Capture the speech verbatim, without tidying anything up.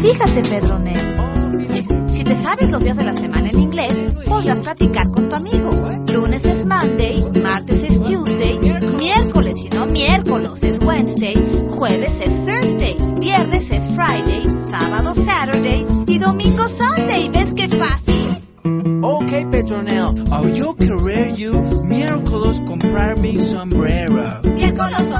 Fíjate, Pedronel. Si te sabes los días de la semana en inglés, podrás practicar con tu amigo. Lunes es Monday, martes es Tuesday, miércoles y no miércoles es Wednesday, jueves es Thursday, viernes es Friday, sábado Saturday y domingo Sunday. ¿Ves qué fácil? Okay, Petronel, I'll yo querer you miércoles comprar mi sombrero. Miércoles